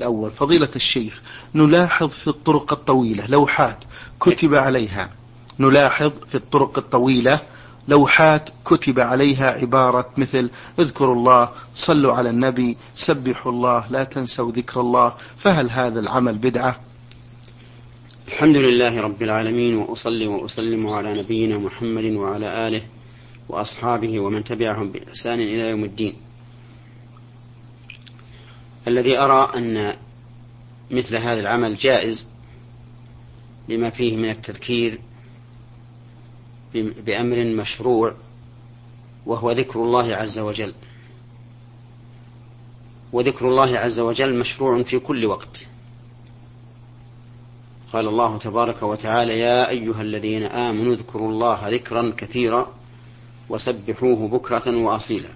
الأول فضيلة الشيخ، نلاحظ في الطرق الطويلة لوحات كتب عليها، نلاحظ في الطرق الطويلة لوحات كتب عليها عبارة مثل اذكروا الله، صلوا على النبي، سبحوا الله، لا تنسوا ذكر الله، فهل هذا العمل بدعة؟ الحمد لله رب العالمين، وأصلي وأسلم على نبينا محمد وعلى آله وأصحابه ومن تبعهم بإحسان إلى يوم الدين. الذي أرى أن مثل هذا العمل جائز لما فيه من التذكير بأمر مشروع، وهو ذكر الله عز وجل، وذكر الله عز وجل مشروع في كل وقت. قال الله تبارك وتعالى: يا أيها الذين آمنوا اذكروا الله ذكرا كثيرا وسبحوه بكرة وأصيلا.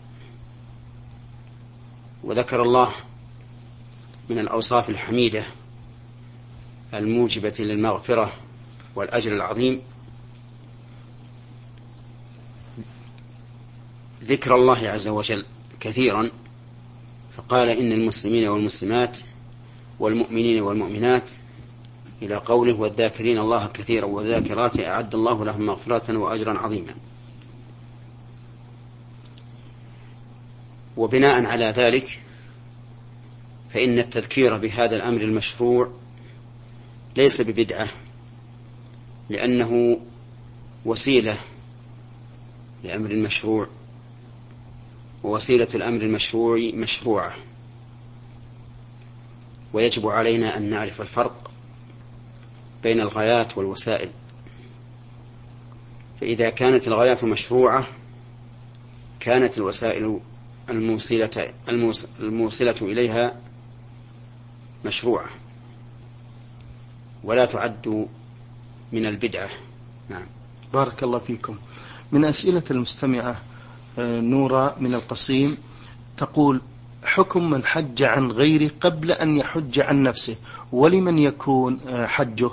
وذكر الله من الأوصاف الحميدة الموجبة للمغفرة والأجر العظيم ذكر الله عز وجل كثيرا، فقال: إن المسلمين والمسلمات والمؤمنين والمؤمنات، إلى قوله: والذاكرين الله كثيرا والذاكرات أعد الله لهم مغفرة وأجرا عظيما. وبناء على ذلك فإن التذكير بهذا الأمر المشروع ليس ببدعة، لأنه وسيلة لأمر المشروع، ووسيلة الأمر المشروع مشروعة، ويجب علينا أن نعرف الفرق بين الغايات والوسائل. فإذا كانت الغايات مشروعة كانت الوسائل الموصلة إليها مشروعة ولا تعد من البدعة. نعم. بارك الله فيكم. من أسئلة المستمعة نورا من القصيم تقول: حكم من حج عن غيره قبل أن يحج عن نفسه، ولمن يكون حجه؟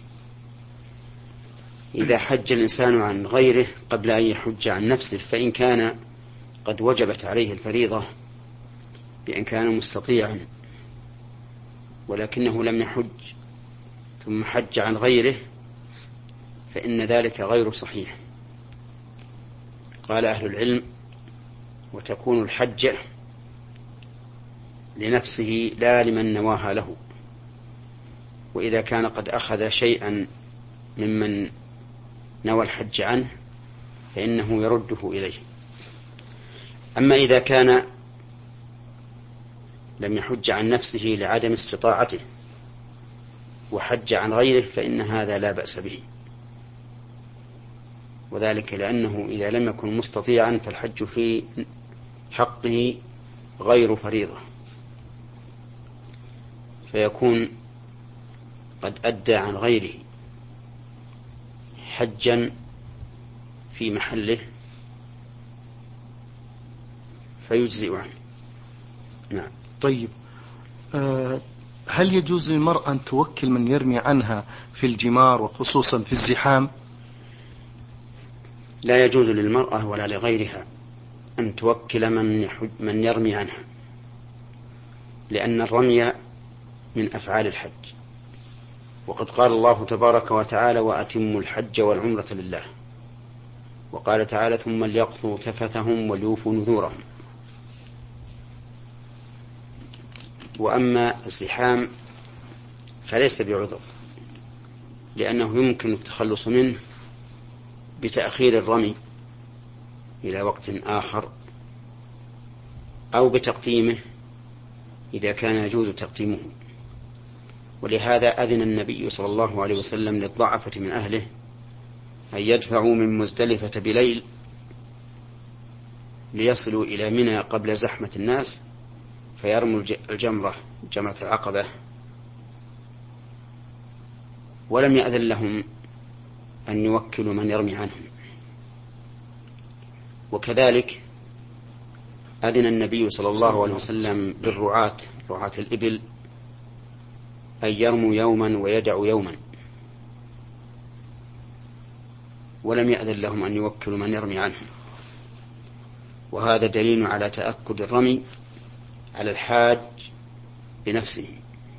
إذا حج الإنسان عن غيره قبل أن يحج عن نفسه، فإن كان قد وجبت عليه الفريضة بأن كان مستطيعا ولكنه لم يحج ثم حج عن غيره، فإن ذلك غير صحيح. قال أهل العلم: وتكون الحجة لنفسه لا لمن نواها له، وإذا كان قد أخذ شيئا ممن نوى الحج عنه فإنه يرده إليه. أما إذا كان لم يحج عن نفسه لعدم استطاعته وحج عن غيره فإن هذا لا بأس به، وذلك لأنه إذا لم يكن مستطيعا فالحج في حقه غير فريضة، فيكون قد أدى عن غيره حجا في محله فيجزئ عنه. نعم. طيب، هل يجوز للمرأة أن توكل من يرمي عنها في الجمار وخصوصا في الزحام؟ لا يجوز للمرأة ولا لغيرها أن توكل من يرمي عنها، لأن الرمي من أفعال الحج، وقد قال الله تبارك وتعالى: وأتموا الحج والعمرة لله. وقال تعالى: ثم ليقضوا تفثهم وليوفوا نذورهم. وأما الزحام فليس بعذر، لأنه يمكن التخلص منه بتأخير الرمي إلى وقت آخر أو بتقديمه إذا كان يجوز تقديمه. ولهذا أذن النبي صلى الله عليه وسلم للضعفة من أهله أن يدفعوا من مزدلفة بليل ليصلوا إلى منى قبل زحمة الناس فيرموا جمرة العقبة، ولم يأذن لهم أن يوكلوا من يرمي عنهم. وكذلك أذن النبي صلى الله عليه وسلم رعاة الإبل أن يرموا يوما ويدعوا يوما، ولم يأذن لهم أن يوكلوا من يرمي عنهم. وهذا دليل على تأكد الرمي على الحاج بنفسه،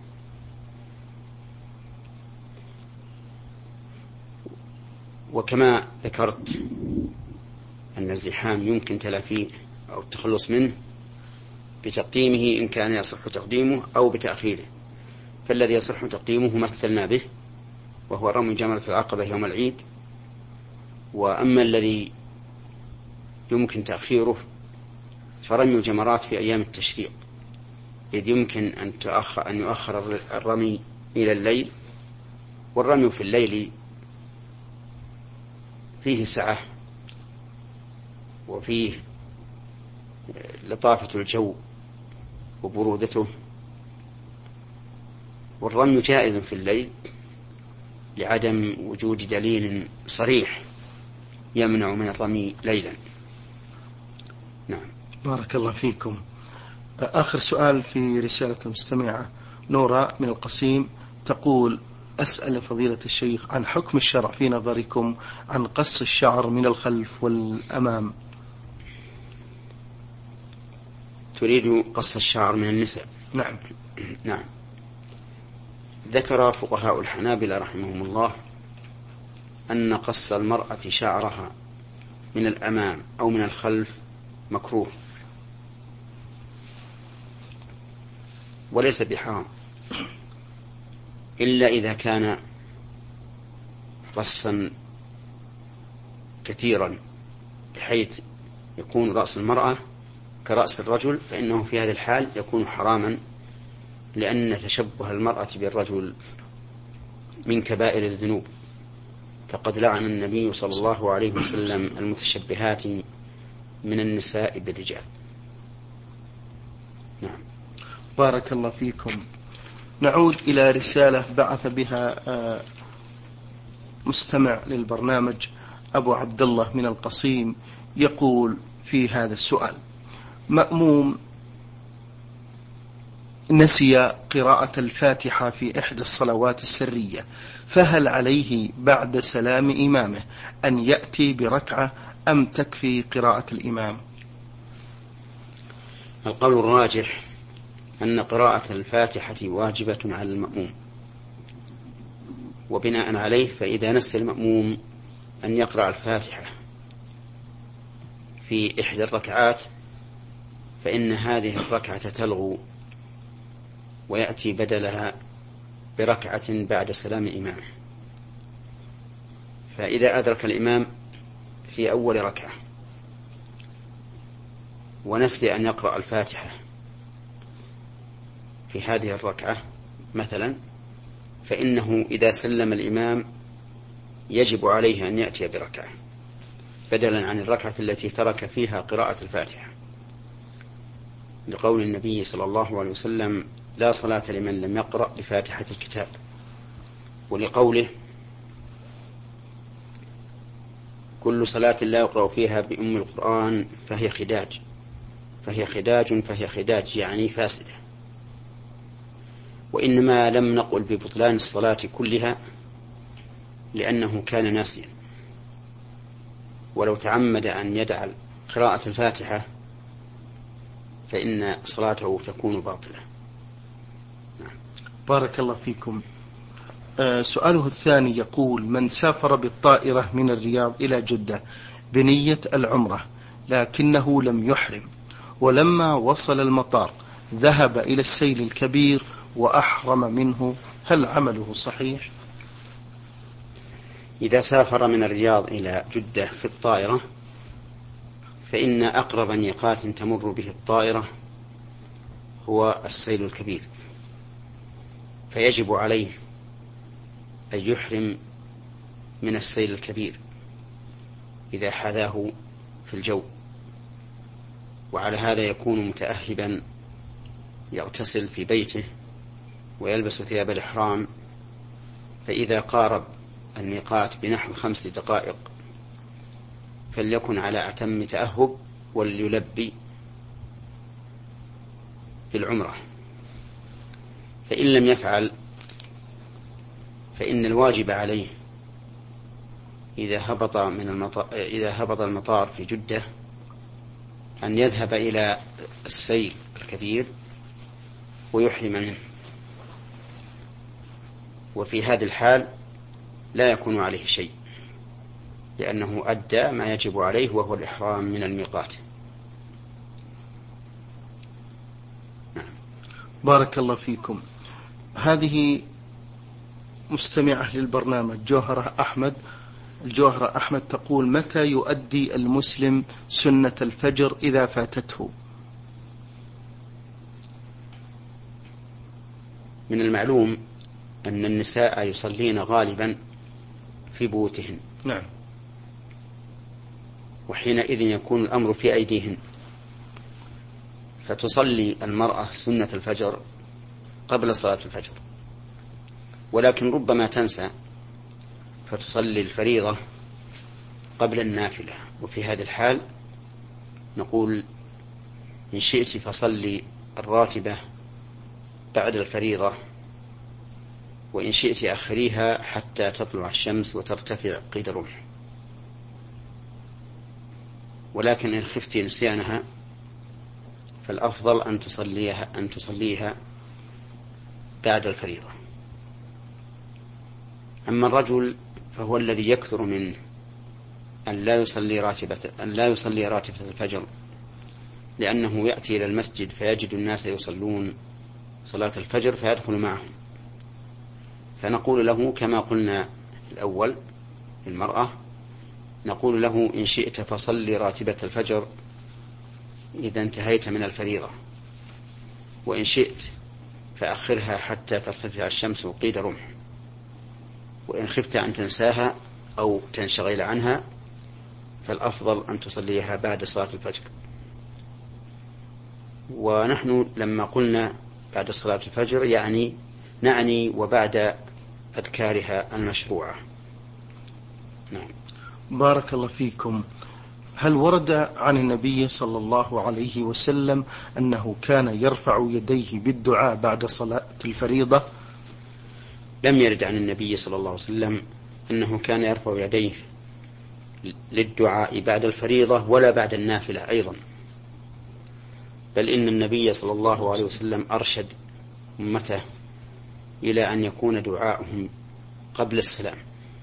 وكما ذكرت أن الزحام يمكن تلافيه أو التخلص منه بتقديمه إن كان يصح تقديمه أو بتأخيره، فالذي يصح تقديمه مثلنا به وهو رمي جمرة العقبة يوم العيد، وأما الذي يمكن تأخيره فرمي الجمرات في أيام التشريق، إذ يمكن أن يؤخر الرمي إلى الليل، والرمي في الليل فيه سعة وفيه لطافة الجو وبرودته، والرمي جائز في الليل لعدم وجود دليل صريح يمنع من الرمي ليلا. نعم. بارك الله فيكم. آخر سؤال في رسالة المستمعة نورا من القصيم، تقول: أسأل فضيلة الشيخ عن حكم الشرع في نظركم عن قص الشعر من الخلف والأمام. تريد قص الشعر من النساء؟ نعم. نعم. ذكر فقهاء الحنابلة رحمهم الله أن قص المرأة شعرها من الأمام أو من الخلف مكروه وليس بحرام، إلا إذا كان قصا كثيرا بحيث يكون رأس المرأة كرأس الرجل، فإنه في هذه الحال يكون حراما، لأن تشبه المرأة بالرجل من كبائر الذنوب، فقد لعن النبي صلى الله عليه وسلم المتشبهات من النساء بالرجال. نعم. بارك الله فيكم. نعود إلى رسالة بعث بها مستمع للبرنامج أبو عبد الله من القصيم، يقول في هذا السؤال: مأموم نسي قراءة الفاتحة في إحدى الصلوات السرية، فهل عليه بعد سلام إمامه أن يأتي بركعة أم تكفي قراءة الإمام؟ القول الراجح أن قراءة الفاتحة واجبة على المأموم، وبناء عليه فإذا نسي المأموم أن يقرأ الفاتحة في إحدى الركعات فإن هذه الركعة تلغو ويأتي بدلها بركعة بعد سلام إمامه. فإذا أدرك الإمام في أول ركعة ونسي أن يقرأ الفاتحة في هذه الركعة مثلا، فإنه إذا سلم الإمام يجب عليه أن يأتي بركعة بدلا عن الركعة التي ترك فيها قراءة الفاتحة، لقول النبي صلى الله عليه وسلم: لا صلاة لمن لم يقرأ بفاتحة الكتاب، ولقوله: كل صلاة لا يقرأ فيها بأم القرآن فهي خداج فهي خداج يعني فاسدة. وإنما لم نقل ببطلان الصلاة كلها لأنه كان ناسيا، ولو تعمد أن يدع قراءة الفاتحة فإن صلاته تكون باطلة. بارك الله فيكم. سؤاله الثاني يقول: من سافر بالطائرة من الرياض إلى جدة بنية العمرة لكنه لم يحرم، ولما وصل المطار ذهب إلى السيل الكبير وأحرم منه، هل عمله صحيح؟ إذا سافر من الرياض إلى جدة في الطائرة فإن أقرب ميقات تمر به الطائرة هو السيل الكبير، فيجب عليه أن يحرم من السيل الكبير إذا حذاه في الجو، وعلى هذا يكون متأهبا يغتسل في بيته ويلبس ثياب الإحرام، فإذا قارب الميقات بنحو 5 دقائق فليكن على أتم تأهب وليلبي بالعمرة. فإن لم يفعل فإن الواجب عليه إذا هبط المطار في جدة أن يذهب إلى السيل الكبير ويحرم منه، وفي هذه الحال لا يكون عليه شيء، لأنه أدى ما يجب عليه وهو الإحرام من الميقات. بارك الله فيكم. هذه مستمعة للبرنامج جوهرة أحمد. الجوهرة أحمد تقول: متى يؤدي المسلم سنة الفجر إذا فاتته؟ من المعلوم أن النساء يصلين غالبا في بيوتهن. نعم. وحينئذ يكون الأمر في أيديهن، فتصلي المرأة سنة الفجر قبل صلاة الفجر، ولكن ربما تنسى فتصلي الفريضة قبل النافلة. وفي هذه الحال نقول: إن شئت فصلي الراتبة بعد الفريضة، وإن شئت أخريها حتى تطلع الشمس وترتفع قيد الرمح. ولكن إن خفت نسيانها فالأفضل أن تصليها بعد الفريضة. أما الرجل فهو الذي يكثر منه أن لا يصلي راتبة الفجر، لأنه يأتي إلى المسجد فيجد الناس يصلون صلاة الفجر فيدخل معهم، فنقول له كما قلنا في الأول المرأة، نقول له: إن شئت فصلي راتبة الفجر إذا انتهيت من الفريضة، وإن شئت فأخرها حتى ترتفع الشمس وقيد رمح، وإن خفت أن تنساها أو تنشغل عنها فالأفضل أن تصليها بعد صلاة الفجر. ونحن لما قلنا بعد صلاة الفجر نعني وبعد أذكارها المشروعة. نعم. بارك الله فيكم. هل ورد عن النبي صلى الله عليه وسلم أنه كان يرفع يديه بالدعاء بعد صلاة الفريضة؟ لم يرد عن النبي صلى الله عليه وسلم أنه كان يرفع يديه للدعاء بعد الفريضة ولا بعد النافلة أيضا، بل إن النبي صلى الله عليه وسلم أرشد أمته إلى أن يكون دعاؤهم قبل السلام.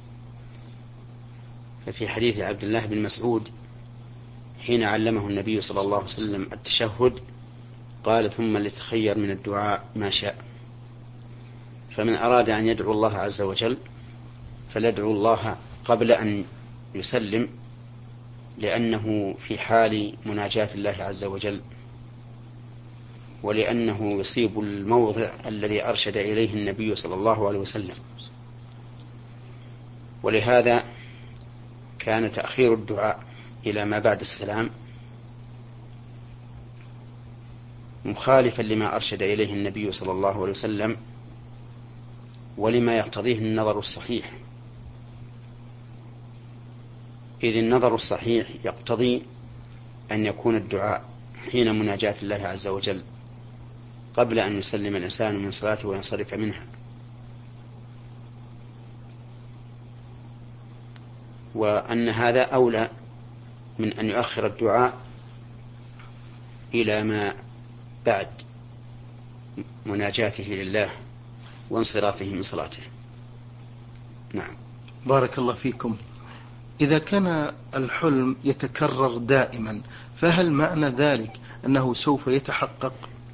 ففي حديث عبد الله بن مسعود حين علمه النبي صلى الله عليه وسلم التشهد قال: ثم ليتخير من الدعاء ما شاء. فمن أراد أن يدعو الله عز وجل فليدعو الله قبل أن يسلم، لأنه في حال مناجاة الله عز وجل، ولأنه يصيب الموضع الذي أرشد إليه النبي صلى الله عليه وسلم. ولهذا كان تأخير الدعاء إلى ما بعد السلام مخالفا لما أرشد إليه النبي صلى الله عليه وسلم ولما يقتضيه النظر الصحيح، إذ النظر الصحيح يقتضي أن يكون الدعاء حين مناجاة الله عز وجل قبل أن يسلم الإنسان من صلاته وينصرف منها، وأن هذا أولى من أن يؤخر الدعاء إلى ما بعد مناجاته لله وانصرافه من صلاته. نعم. بارك الله فيكم. إذا كان الحلم يتكرر دائما فهل معنى ذلك أنه سوف يتحقق؟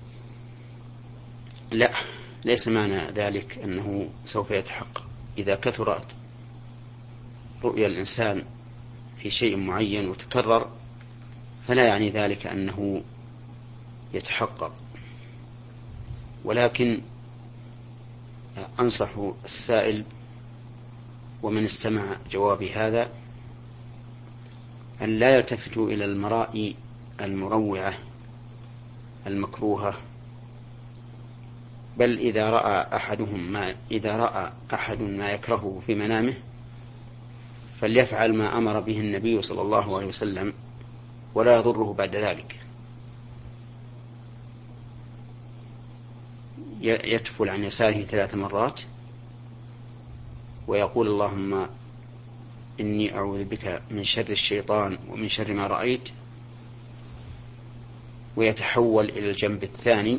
لا، ليس معنى ذلك أنه سوف يتحقق. إذا كثرت رؤيا الإنسان في شيء معين وتكرر فلا يعني ذلك أنه يتحقق، ولكن أنصح السائل ومن استمع جوابي هذا أن لا يلتفتوا إلى المرائي المروعة المكروهة، بل إذا رأى أحد ما يكرهه في منامه فليفعل ما أمر به النبي صلى الله عليه وسلم ولا يضره بعد ذلك. يتفل عن يساره 3 مرات ويقول: اللهم إني أعوذ بك من شر الشيطان ومن شر ما رأيت، ويتحول إلى الجنب الثاني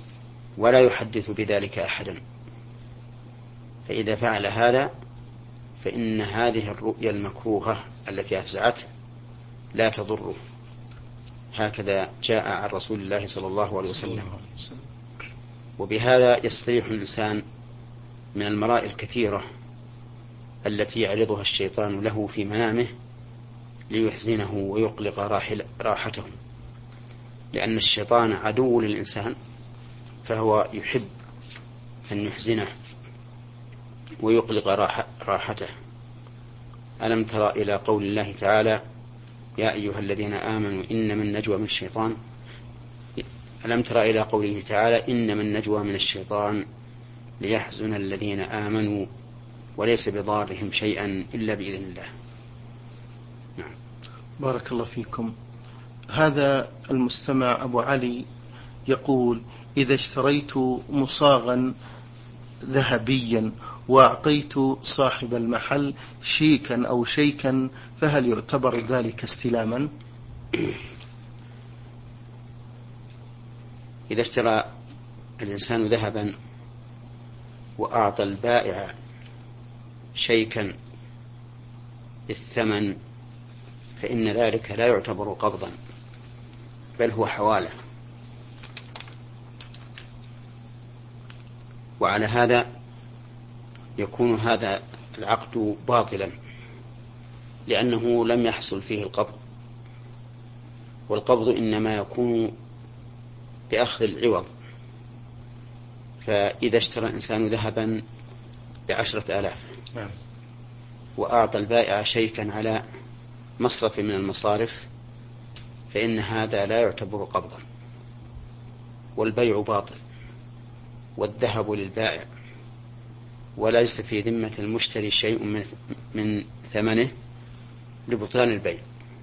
ولا يحدث بذلك أحدا. فإذا فعل هذا فإن هذه الرؤيا المكروهة التي أفزعته لا تضره. هكذا جاء عن رسول الله صلى الله عليه وسلم. وبهذا يستريح الإنسان من المرائي الكثيرة التي يعرضها الشيطان له في منامه ليحزنه ويقلق راحته، لأن الشيطان عدو للإنسان، فهو يحب أن يحزنه ويقلق راحته. ألم تر إلى قول الله تعالى: يا أيها الذين آمنوا إنما النجوى من الشيطان. ألم تر إلى قوله تعالى: إنما النجوى من الشيطان ليحزن الذين آمنوا وليس بضارهم شيئا إلا بإذن الله. نعم. بارك الله فيكم. هذا المستمع أبو علي يقول: إذا اشتريت مصاغا ذهبيا وأعطيت صاحب المحل شيكا أو شيكا، فهل يعتبر ذلك استلاما؟ إذا اشترى الإنسان ذهبا وأعطى البائع شيكا بالثمن فإن ذلك لا يعتبر قبضا، بل هو حوالة. وعلى هذا يكون هذا العقد باطلا، لأنه لم يحصل فيه القبض، والقبض إنما يكون بأخذ العوض. فإذا اشترى الإنسان ذهبا ب10,000 وأعطى البائع شيكا على مصرف من المصارف فإن هذا لا يعتبر قبضا، والبيع باطل والذهب للبائع، وليس في ذمة المشتري شيء من ثمنه لبطلان البيع.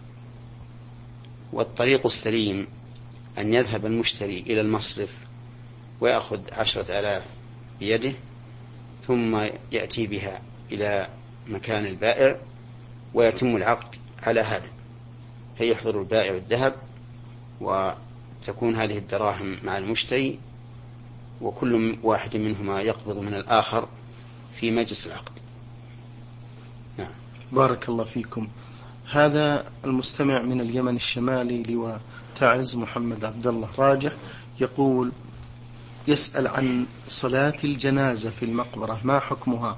والطريق السليم أن يذهب المشتري إلى المصرف ويأخذ 10,000 بيده، ثم يأتي بها إلى مكان البائع ويتم العقد على هذا، فيحضر البائع الذهب وتكون هذه الدراهم مع المشتري، وكل واحد منهما يقبض من الآخر في مجلس العقد. نعم. بارك الله فيكم. هذا المستمع من اليمن الشمالي لواء تعز محمد عبد الله راجح يقول: يسأل عن صلاة الجنازة في المقبرة، ما حكمها؟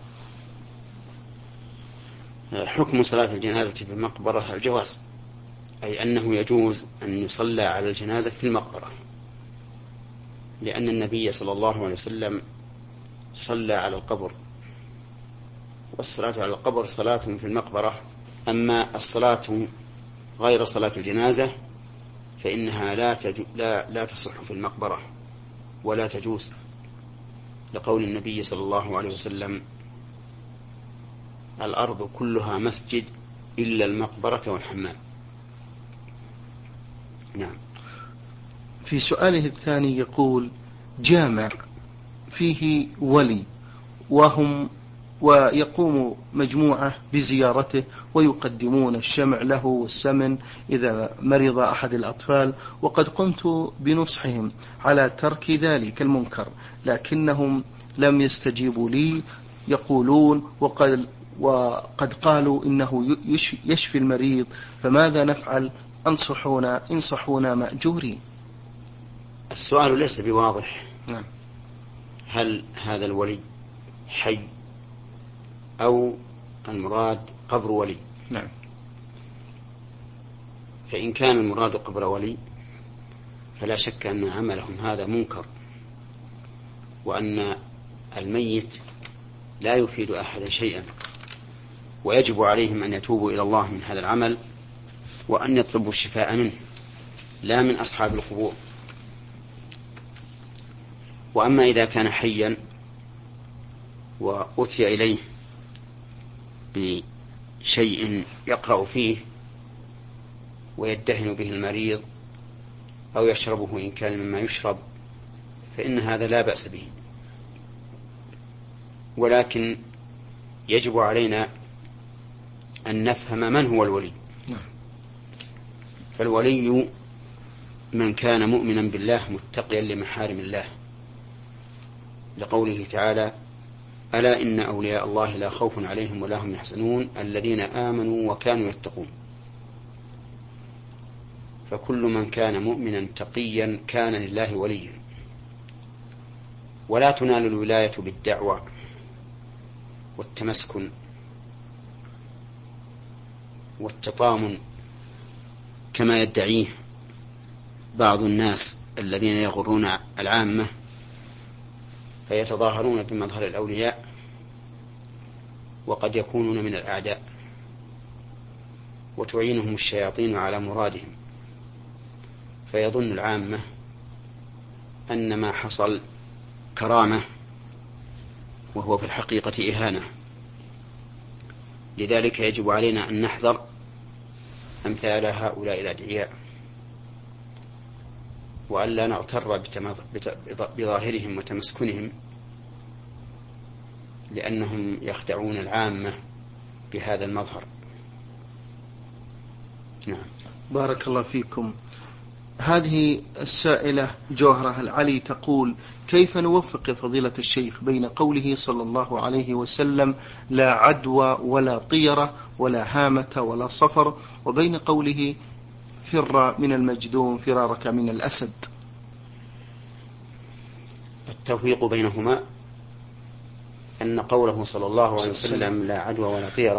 حكم صلاة الجنازة في المقبرة الجواز، أي أنه يجوز أن يصلى على الجنازة في المقبرة، لأن النبي صلى الله عليه وسلم صلى على القبر، والصلاة على القبر صلاة في المقبرة. أما الصلاة غير صلاة الجنازة فإنها لا تصح في المقبرة ولا تجوز، لقول النبي صلى الله عليه وسلم: الأرض كلها مسجد إلا المقبرة والحمام. نعم. في سؤاله الثاني يقول: جامع فيه ولي ويقوم مجموعة بزيارته ويقدمون الشمع له والسمن إذا مرض أحد الأطفال، وقد قمت بنصحهم على ترك ذلك المنكر لكنهم لم يستجيبوا لي، يقولون وقد قالوا إنه يشفي المريض، فماذا نفعل؟ انصحونا مأجورين. السؤال ليس بواضح. نعم. هل هذا الولي حي أو المراد قبر ولي؟ نعم. فإن كان المراد قبر ولي فلا شك أن عملهم هذا منكر، وأن الميت لا يفيد أحدا شيئا، ويجب عليهم أن يتوبوا إلى الله من هذا العمل وأن يطلبوا الشفاء منه لا من أصحاب القبور. وأما إذا كان حيا وأتي إليه بشيء يقرأ فيه ويدهن به المريض أو يشربه إن كان مما يشرب فإن هذا لا بأس به، ولكن يجب علينا أن نفهم من هو الولي. فالولي من كان مؤمنا بالله متقيا لمحارم الله، لقوله تعالى: ألا إن أولياء الله لا خوف عليهم ولا هم يحزنون الذين آمنوا وكانوا يتقون. فكل من كان مؤمنا تقيا كان لله وليا. ولا تنال الولاية بالدعوة والتمسكن والتطامن كما يدعيه بعض الناس الذين يغرون العامة فيتظاهرون بمظهر الأولياء وقد يكونون من الأعداء وتعينهم الشياطين على مرادهم، فيظن العامة أن ما حصل كرامة وهو في الحقيقة إهانة. لذلك يجب علينا أن نحذر أمثال هؤلاء الأدعياء وأن لا نغتر بظاهرهم وتمسكنهم، لأنهم يخدعون العامة بهذا المظهر. نعم. بارك الله فيكم. هذه السائلة جوهرة العلي تقول: كيف نوفق فضيلة الشيخ بين قوله صلى الله عليه وسلم لا عدوى ولا طيرة ولا هامة ولا صفر، وبين قوله فر من المجذوم فرارك من الأسد؟ التوفيق بينهما أن قوله صلى الله عليه وسلم لا عدوى ولا طيرة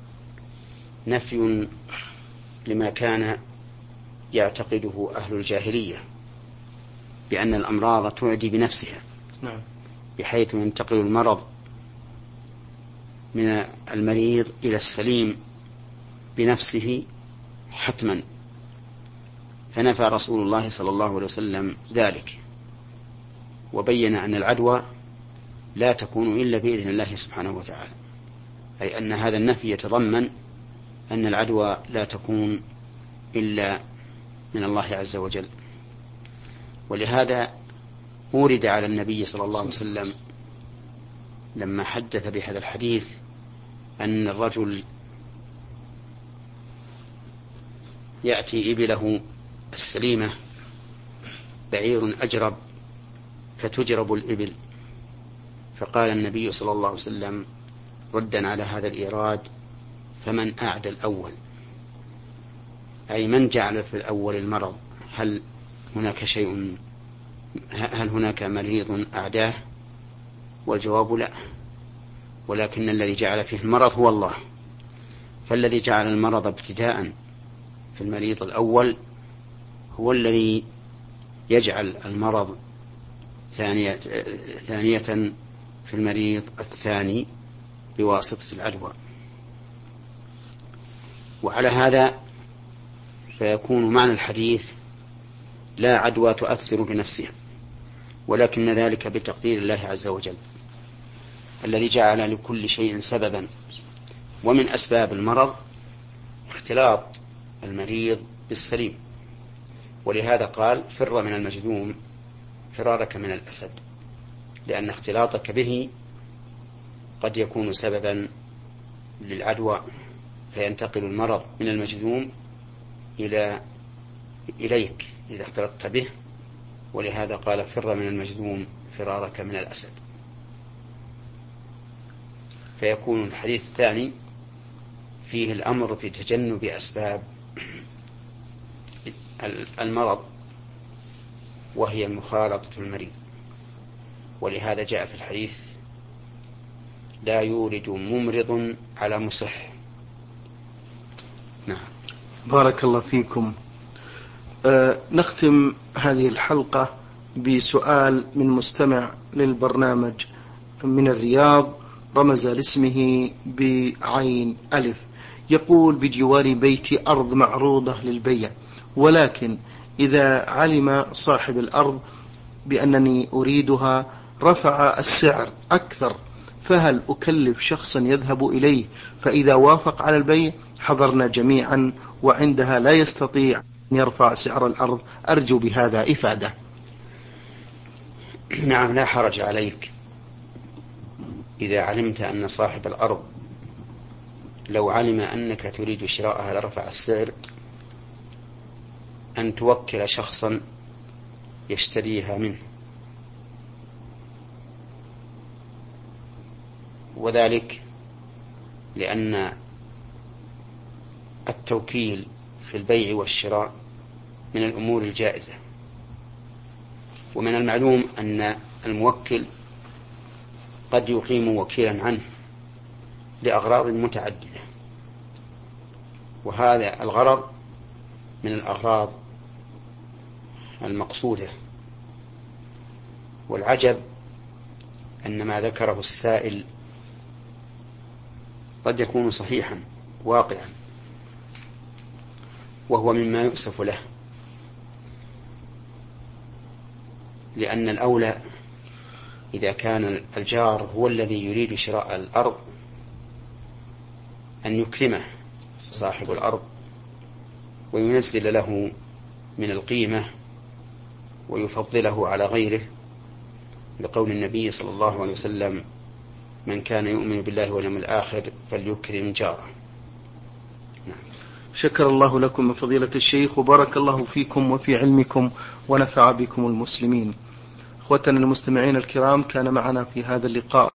نفي لما كان يعتقده أهل الجاهلية بأن الأمراض تعدي بنفسها. نعم. بحيث ينتقل المرض من المريض إلى السليم بنفسه حتما، فنفى رسول الله صلى الله عليه وسلم ذلك وبين أن العدوى لا تكون إلا بإذن الله سبحانه وتعالى، أي أن هذا النفي يتضمن أن العدوى لا تكون إلا من الله عز وجل. ولهذا أورد على النبي صلى الله عليه وسلم لما حدث بهذا الحديث أن الرجل يأتي إبله السليمة بعير أجرب فتجرب الإبل، فقال النبي صلى الله عليه وسلم ردا على هذا الإيراد: فمن أعدى الأول، أي من جعل في الأول المرض، هل هناك مريض أعداه؟ والجواب لا، ولكن الذي جعل فيه المرض هو الله. فالذي جعل المرض ابتداء في المريض الأول هو الذي يجعل المرض ثانية في المريض الثاني بواسطة العدوى. وعلى هذا فيكون معنى الحديث لا عدوى تؤثر بنفسها، ولكن ذلك بتقدير الله عز وجل الذي جعل لكل شيء سببا، ومن أسباب المرض اختلاط المريض بالسليم. ولهذا قال فر من المجذوم فرارك من الأسد، لأن اختلاطك به قد يكون سببا للعدوى فينتقل المرض من المجذوم إليك إذا اختلطت به. ولهذا قال فر من المجذوم فرارك من الأسد. فيكون الحديث الثاني فيه الأمر في تجنب أسباب المرض وهي مخالطة المريض، ولهذا جاء في الحديث لا يورد ممرض على مصح. نعم. بارك الله فيكم. نختم هذه الحلقة بسؤال من مستمع للبرنامج من الرياض، رمز لاسمه بعين ألف، يقول: بجوار بيتي أرض معروضة للبيع، ولكن إذا علم صاحب الأرض بأنني أريدها رفع السعر أكثر، فهل أكلف شخصا يذهب إليه فإذا وافق على البيع حضرنا جميعا وعندها لا يستطيع أن يرفع سعر الأرض؟ أرجو بهذا إفادة. نعم، لا حرج عليك إذا علمت أن صاحب الأرض لو علم أنك تريد شراءها لرفع السعر أن توكل شخصا يشتريها منه، وذلك لأن التوكيل في البيع والشراء من الأمور الجائزة، ومن المعلوم أن الموكل قد يقيم وكيلا عنه لأغراض متعددة، وهذا الغرض من الأغراض المقصودة. والعجب أن ما ذكره السائل قد يكون صحيحا واقعا، وهو مما يؤسف له، لأن الأولى إذا كان الجار هو الذي يريد شراء الأرض أن يكرمه صاحب الأرض وينزل له من القيمة ويفضله على غيره، لقول النبي صلى الله عليه وسلم: من كان يؤمن بالله واليوم الآخر فليكرم جاره. شكر الله لكم فضيلة الشيخ، وبارك الله فيكم وفي علمكم ونفع بكم المسلمين. اخوتنا المستمعين الكرام، كان معنا في هذا اللقاء